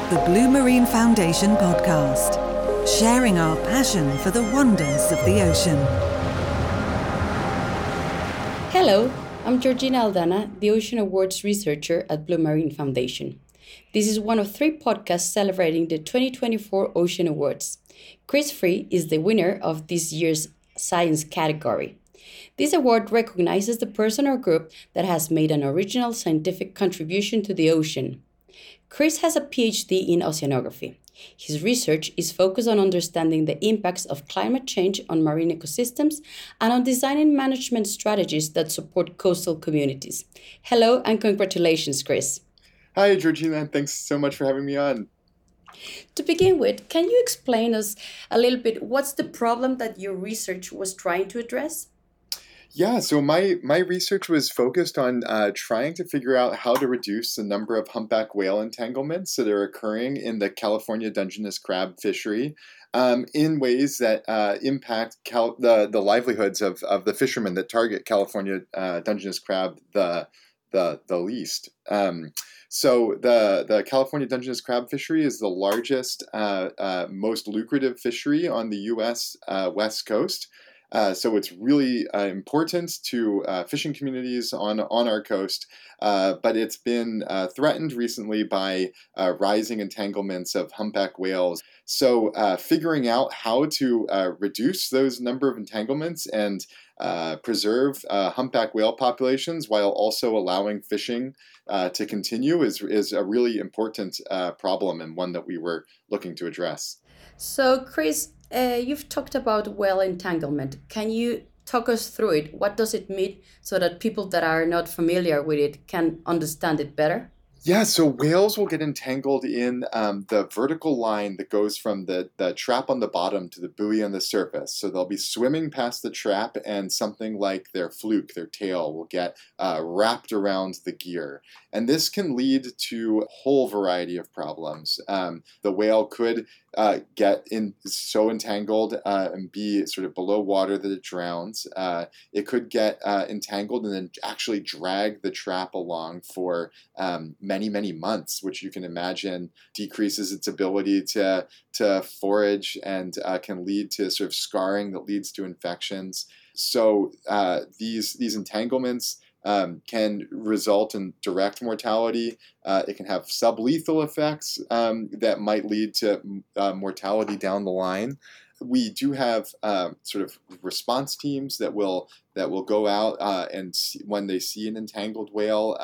The Blue Marine Foundation podcast, sharing our passion for the wonders of the ocean. Hello, I'm Georgina Aldana, the Ocean Awards researcher at Blue Marine Foundation. This is one of 3 podcasts celebrating the 2024 Ocean Awards. Chris Free is the winner of this year's science category. This award recognizes the person or group that has made an original scientific contribution to the ocean. Chris has a PhD in oceanography. His research is focused on understanding the impacts of climate change on marine ecosystems and on designing management strategies that support coastal communities. Hello and congratulations, Chris. Hi, Georgina. Thanks so much for having me on. To begin with, can you explain us a little bit what's the problem that your research was trying to address? Yeah, so my research was focused on trying to figure out how to reduce the number of humpback whale entanglements that are occurring in the California Dungeness crab fishery in ways that impact the livelihoods of the fishermen that target California Dungeness crab the least. So the California Dungeness crab fishery is the largest, most lucrative fishery on the U.S. West Coast. So it's really important to fishing communities on our coast, but it's been threatened recently by rising entanglements of humpback whales. So figuring out how to reduce those number of entanglements and preserve humpback whale populations while also allowing fishing to continue is a really important problem and one that we were looking to address. So, Chris, you've talked about whale entanglement. Can you talk us through it? What does it mean so that people that are not familiar with it can understand it better? Yeah, so whales will get entangled in the vertical line that goes from the trap on the bottom to the buoy on the surface. So they'll be swimming past the trap and something like their fluke, their tail, will get wrapped around the gear. And this can lead to a whole variety of problems. The whale could get so entangled and be sort of below water that it drowns. It could get entangled and then actually drag the trap along for many months, which you can imagine decreases its ability to forage and can lead to sort of scarring that leads to infections. So these entanglements can result in direct mortality. It can have sublethal effects that might lead to mortality down the line. We do have sort of response teams that will go out and when they see an entangled whale,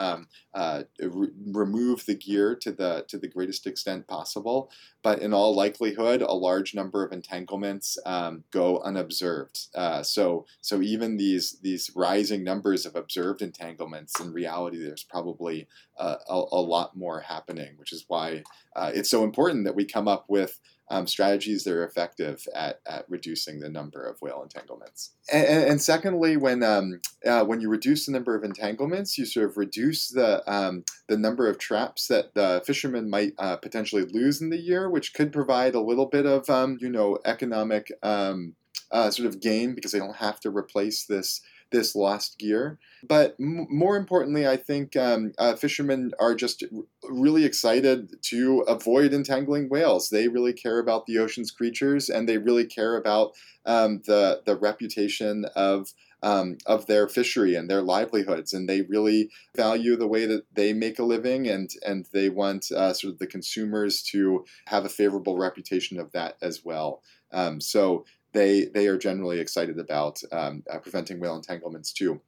remove the gear to the greatest extent possible. But in all likelihood, a large number of entanglements go unobserved. So even these rising numbers of observed entanglements, in reality, there's probably a lot more happening, which is why it's so important that we come up with strategies that are effective at reducing the number of whale entanglements. And secondly, when you reduce the number of entanglements, you sort of reduce the number of traps that the fishermen might potentially lose in the year, which could provide a little bit of economic sort of gain because they don't have to replace this lost gear. But more importantly, I think fishermen are just really excited to avoid entangling whales. They really care about the ocean's creatures, and they really care about the reputation of their fishery and their livelihoods, and they really value the way that they make a living, and they want sort of the consumers to have a favorable reputation of that as well. So they are generally excited about preventing whale entanglements too.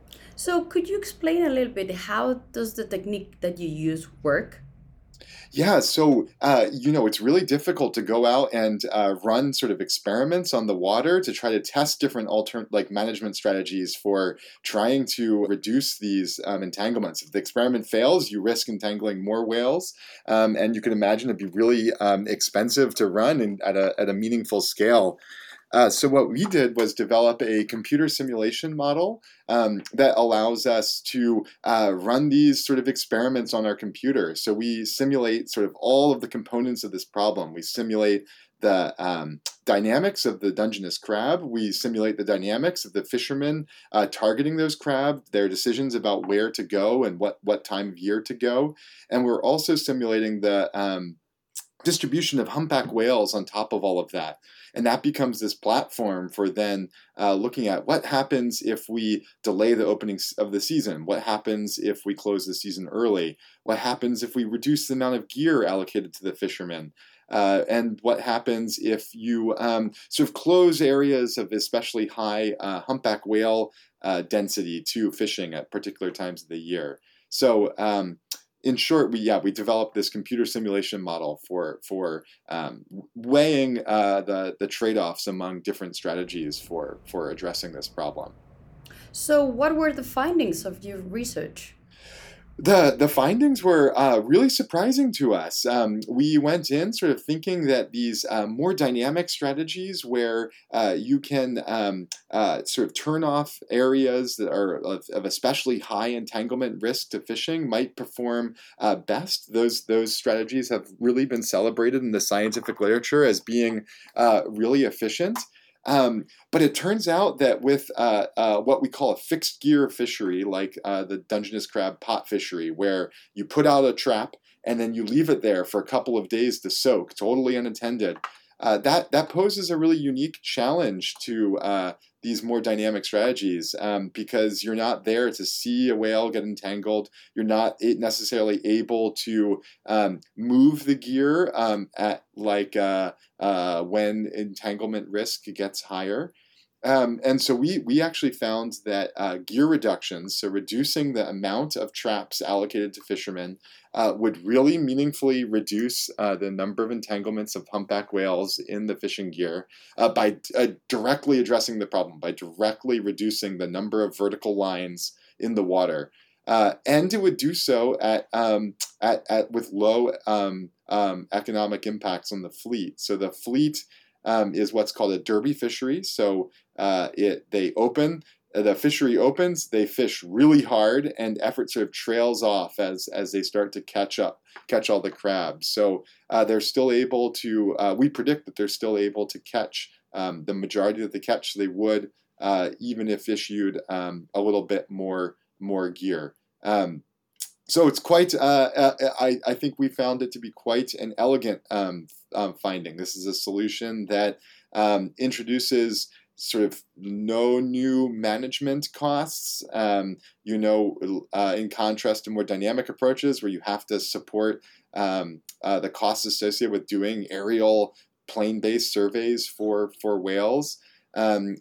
So, could you explain a little bit how does the technique that you use work? Yeah, so it's really difficult to go out and run sort of experiments on the water to try to test different management strategies for trying to reduce these entanglements. If the experiment fails, you risk entangling more whales, and you can imagine it'd be really expensive to run at a meaningful scale. So what we did was develop a computer simulation model that allows us to run these sort of experiments on our computer. So we simulate sort of all of the components of this problem. We simulate the dynamics of the Dungeness crab. We simulate the dynamics of the fishermen targeting those crab, their decisions about where to go and what time of year to go. And we're also simulating the distribution of humpback whales on top of all of that. And that becomes this platform for then looking at what happens if we delay the opening of the season, what happens if we close the season early, what happens if we reduce the amount of gear allocated to the fishermen, and what happens if you sort of close areas of especially high humpback whale density to fishing at particular times of the year. So in short, we developed this computer simulation model for weighing the trade-offs among different strategies for addressing this problem. So, what were the findings of your research? The findings were really surprising to us. We went in sort of thinking that these more dynamic strategies where you can sort of turn off areas that are of especially high entanglement risk to fishing might perform best. Those strategies have really been celebrated in the scientific literature as being really efficient. But it turns out that with what we call a fixed gear fishery, like the Dungeness crab pot fishery, where you put out a trap and then you leave it there for a couple of days to soak, totally unattended, that poses a really unique challenge to these more dynamic strategies because you're not there to see a whale get entangled. You're not necessarily able to move the gear at when entanglement risk gets higher. And so we actually found that gear reductions, so reducing the amount of traps allocated to fishermen, would really meaningfully reduce the number of entanglements of humpback whales in the fishing gear by directly addressing the problem, by directly reducing the number of vertical lines in the water. And it would do so with low economic impacts on the fleet. So the fleet is what's called a derby fishery. So the fishery opens, they fish really hard, and effort sort of trails off as they start to catch all the crabs. So they're still able to, we predict that they're still able to catch the majority of the catch they would, even if issued a little bit more gear. So it's quite, I think we found it to be quite an elegant finding. This is a solution that introduces sort of no new management costs, in contrast to more dynamic approaches where you have to support the costs associated with doing aerial plane-based surveys for whales. And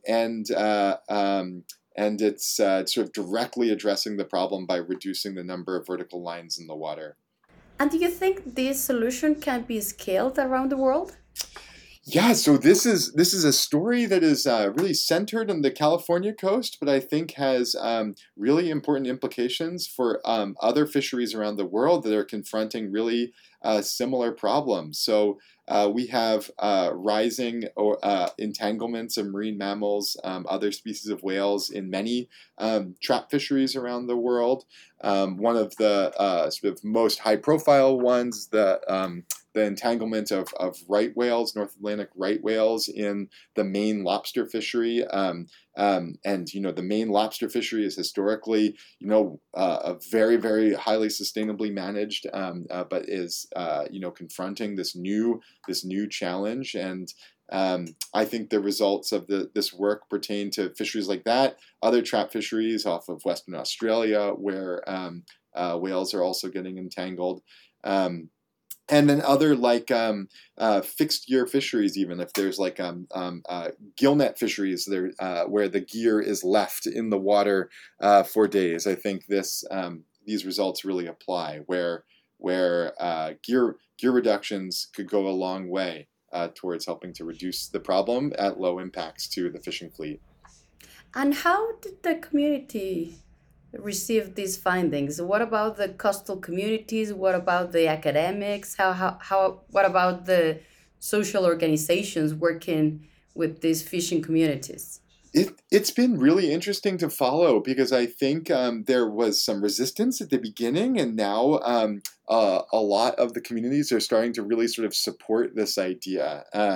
it's sort of directly addressing the problem by reducing the number of vertical lines in the water. And do you think this solution can be scaled around the world? Yeah, so this is a story that is really centered on the California coast, but I think has really important implications for other fisheries around the world that are confronting really similar problems. So we have rising entanglements of marine mammals, other species of whales in many trap fisheries around the world. One of the sort of most high-profile ones, the entanglement of right whales, North Atlantic right whales in the Maine lobster fishery. And, the Maine lobster fishery is historically, a very, very highly sustainably managed, but is, confronting this new challenge. And I think the results of this work pertain to fisheries like that, other trap fisheries off of Western Australia, where whales are also getting entangled. And then other fixed gear fisheries, even if there's gillnet fisheries there where the gear is left in the water for days. I think these results really apply where gear reductions could go a long way towards helping to reduce the problem at low impacts to the fishing fleet. And how did the community receive these findings? What about the coastal communities? What about the academics? What about the social organizations working with these fishing communities? It's been really interesting to follow because I think there was some resistance at the beginning, and now a lot of the communities are starting to really sort of support this idea.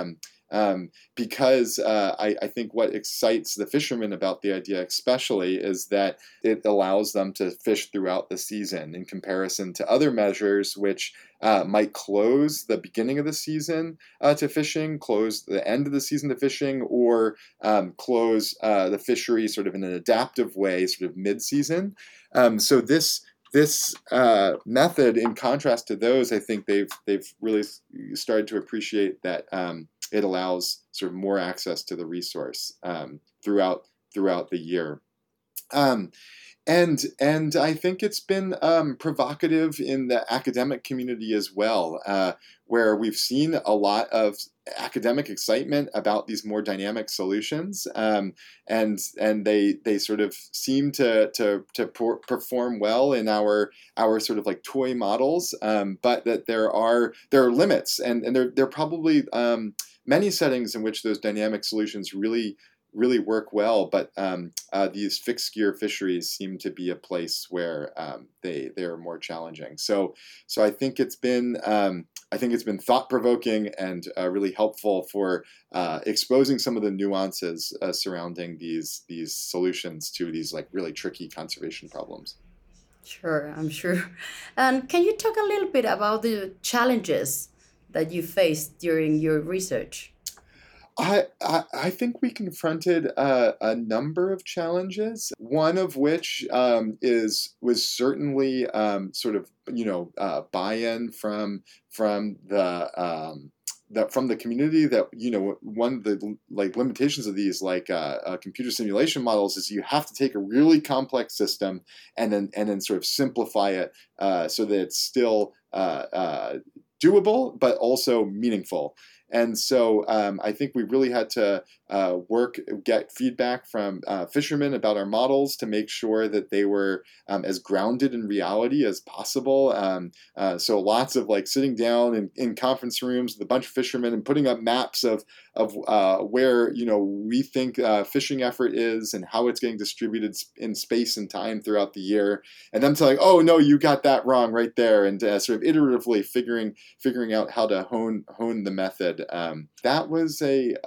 because I think what excites the fishermen about the idea especially is that it allows them to fish throughout the season in comparison to other measures which might close the beginning of the season to fishing, close the end of the season to fishing, or close the fishery sort of in an adaptive way, sort of mid-season. So this method, in contrast to those, I think they've really started to appreciate that it allows sort of more access to the resource throughout the year. And I think it's been provocative in the academic community as well, where we've seen a lot of academic excitement about these more dynamic solutions, and they sort of seem to perform well in our sort of like toy models, but that there are limits, and there are probably many settings in which those dynamic solutions really work well, but these fixed gear fisheries seem to be a place where they are more challenging. So I think it's been thought provoking and really helpful for exposing some of the nuances surrounding these solutions to these like really tricky conservation problems. Sure, I'm sure. And can you talk a little bit about the challenges that you faced during your research? I think we confronted a number of challenges. One of which was certainly sort of buy-in from the community. That one of the like limitations of these computer simulation models is you have to take a really complex system and then sort of simplify it so that it's still doable but also meaningful. And so I think we really had to get feedback from fishermen about our models to make sure that they were as grounded in reality as possible. So lots of like sitting down in conference rooms with a bunch of fishermen and putting up maps of where we think fishing effort is and how it's getting distributed in space and time throughout the year, and them telling, oh no, you got that wrong right there, and sort of iteratively figuring out how to hone the method. That was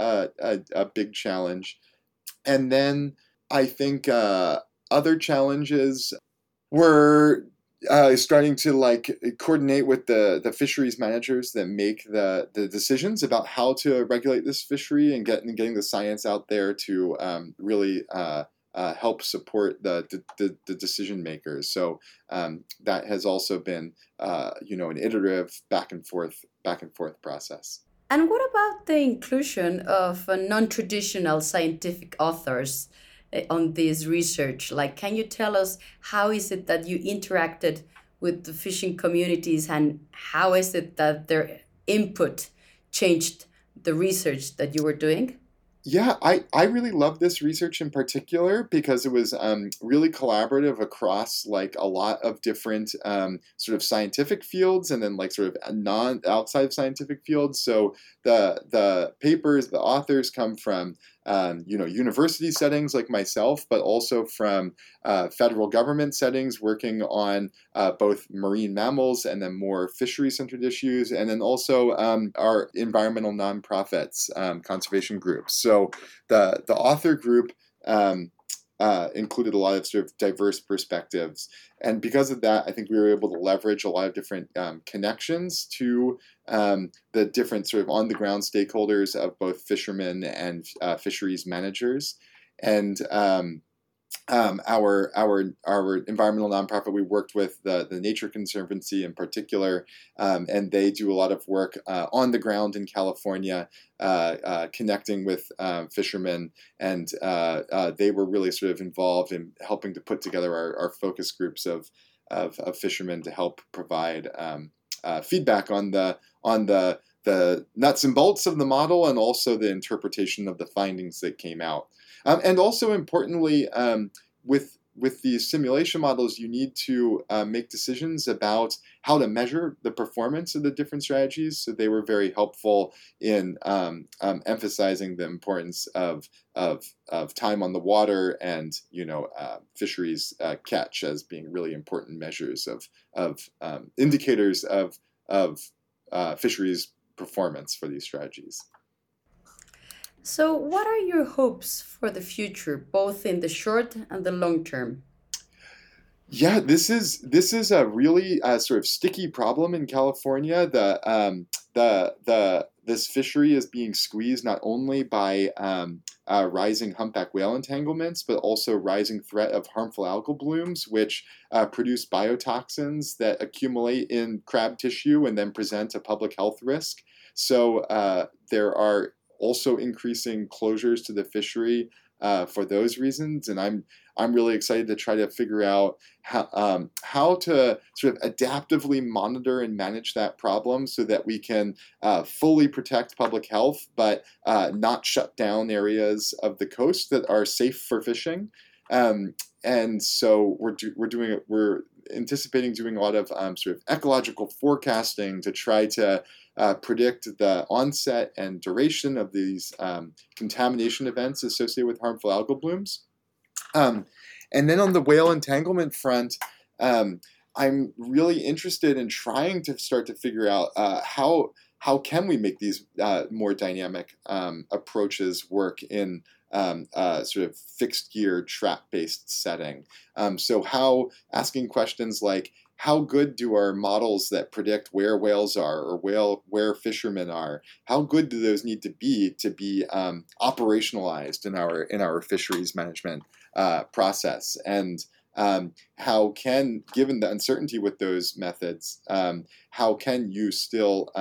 a big challenge. And then I think other challenges were starting to like coordinate with the fisheries managers that make the decisions about how to regulate this fishery, and getting the science out there to really help support the decision makers. So that has also been an iterative back and forth process. And what about the inclusion of non-traditional scientific authors on this research? Like, can you tell us how is it that you interacted with the fishing communities, and how is it that their input changed the research that you were doing? Yeah, I really love this research in particular because it was really collaborative across like a lot of different sort of scientific fields, and then like sort of outside of scientific fields. So the papers, the authors come from university settings like myself, but also from federal government settings working on both marine mammals and then more fishery-centered issues, and then also our environmental nonprofits, conservation groups. So the author group included a lot of sort of diverse perspectives. And because of that, I think we were able to leverage a lot of different connections to the different sort of on-the-ground stakeholders of both fishermen and fisheries managers. And our environmental nonprofit, we worked with the Nature Conservancy in particular, and they do a lot of work on the ground in California, connecting with fishermen, and they were really sort of involved in helping to put together our focus groups of fishermen to help provide feedback on the nuts and bolts of the model, and also the interpretation of the findings that came out. And also importantly, with these simulation models, you need to make decisions about how to measure the performance of the different strategies. So they were very helpful in emphasizing the importance of time on the water and fisheries catch as being really important measures of indicators of fisheries performance for these strategies. So, what are your hopes for the future, both in the short and the long term? Yeah, this is a really sort of sticky problem in California. The this fishery is being squeezed not only by rising humpback whale entanglements, but also rising threat of harmful algal blooms, which produce biotoxins that accumulate in crab tissue and then present a public health risk. So there are also increasing closures to the fishery for those reasons, and I'm really excited to try to figure out how to sort of adaptively monitor and manage that problem so that we can fully protect public health, but not shut down areas of the coast that are safe for fishing. And so we're anticipating doing a lot of sort of ecological forecasting to try to predict the onset and duration of these contamination events associated with harmful algal blooms. Um, and then on the whale entanglement front, I'm really interested in trying to start to figure out how can we make these more dynamic approaches work in sort of fixed gear trap based setting. So how asking questions like how good do our models that predict where whales are or where fishermen are? How good do those need to be operationalized in our fisheries management process? And how can, given the uncertainty with those methods, how can you still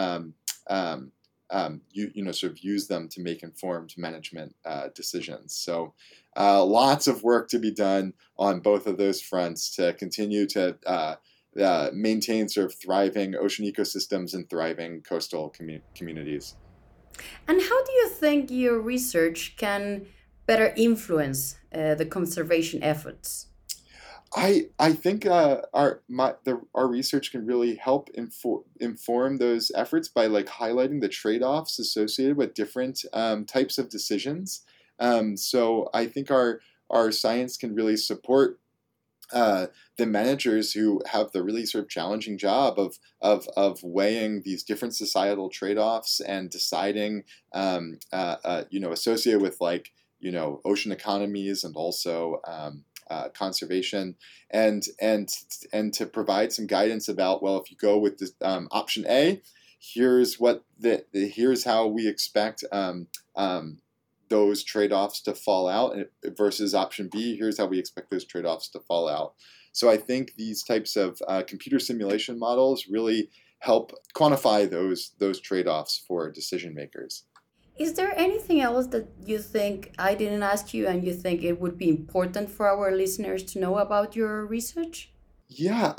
sort of use them to make informed management decisions? So lots of work to be done on both of those fronts to continue to maintain sort of thriving ocean ecosystems and thriving coastal communities. And how do you think your research can better influence the conservation efforts? I think our research can really help inform those efforts by like highlighting the trade-offs associated with different types of decisions. So I think our science can really support the managers who have the really sort of challenging job of weighing these different societal trade-offs and deciding, associated with like ocean economies and also conservation, and to provide some guidance about, well, if you go with this option A, here's here's how we expect those trade-offs to fall out, versus option B, here's how we expect those trade-offs to fall out. So I think these types of computer simulation models really help quantify those trade-offs for decision makers. Is there anything else that you think I didn't ask you and you think it would be important for our listeners to know about your research? Yeah,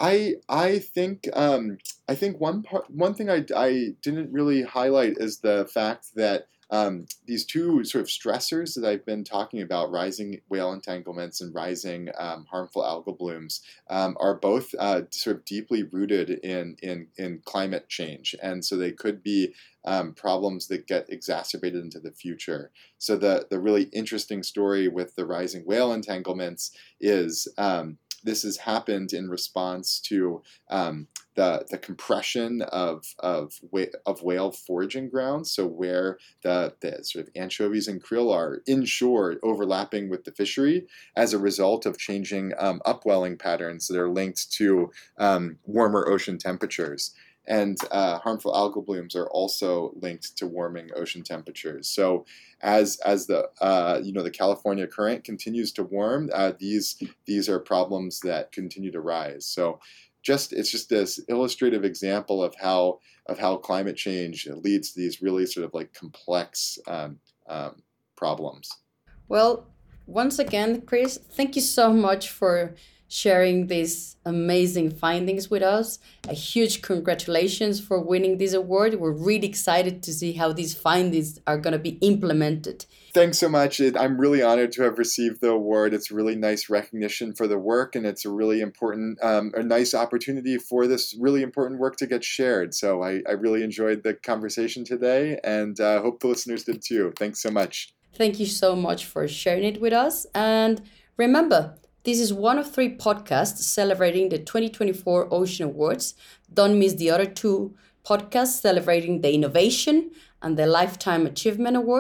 I think one thing I didn't really highlight is the fact that these two sort of stressors that I've been talking about, rising whale entanglements and rising harmful algal blooms, are both sort of deeply rooted in climate change, and so they could be problems that get exacerbated into the future. So the really interesting story with the rising whale entanglements is this has happened in response to the compression of whale foraging grounds. So where the sort of anchovies and krill are inshore, overlapping with the fishery, as a result of changing upwelling patterns that are linked to warmer ocean temperatures. And harmful algal blooms are also linked to warming ocean temperatures. So as the the California current continues to warm, these are problems that continue to rise. So it's just this illustrative example of how climate change leads to these really sort of like complex problems. Well, once again, Chris, thank you so much for sharing these amazing findings with us. A huge congratulations for winning this award. We're really excited to see how these findings are going to be implemented. Thanks so much. I'm really honored to have received the award. It's really nice recognition for the work, and it's a really important, a nice opportunity for this really important work to get shared. So I really enjoyed the conversation today, and hope the listeners did too. Thanks so much. Thank you so much for sharing it with us. And remember, this is one of 3 podcasts celebrating the 2024 Ocean Awards. Don't miss the other 2 podcasts celebrating the Innovation and the Lifetime Achievement Awards.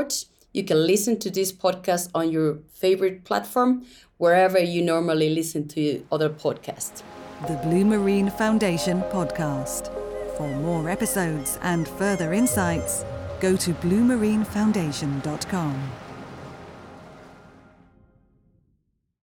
You can listen to this podcast on your favorite platform, wherever you normally listen to other podcasts. The Blue Marine Foundation podcast. For more episodes and further insights, go to bluemarinefoundation.com.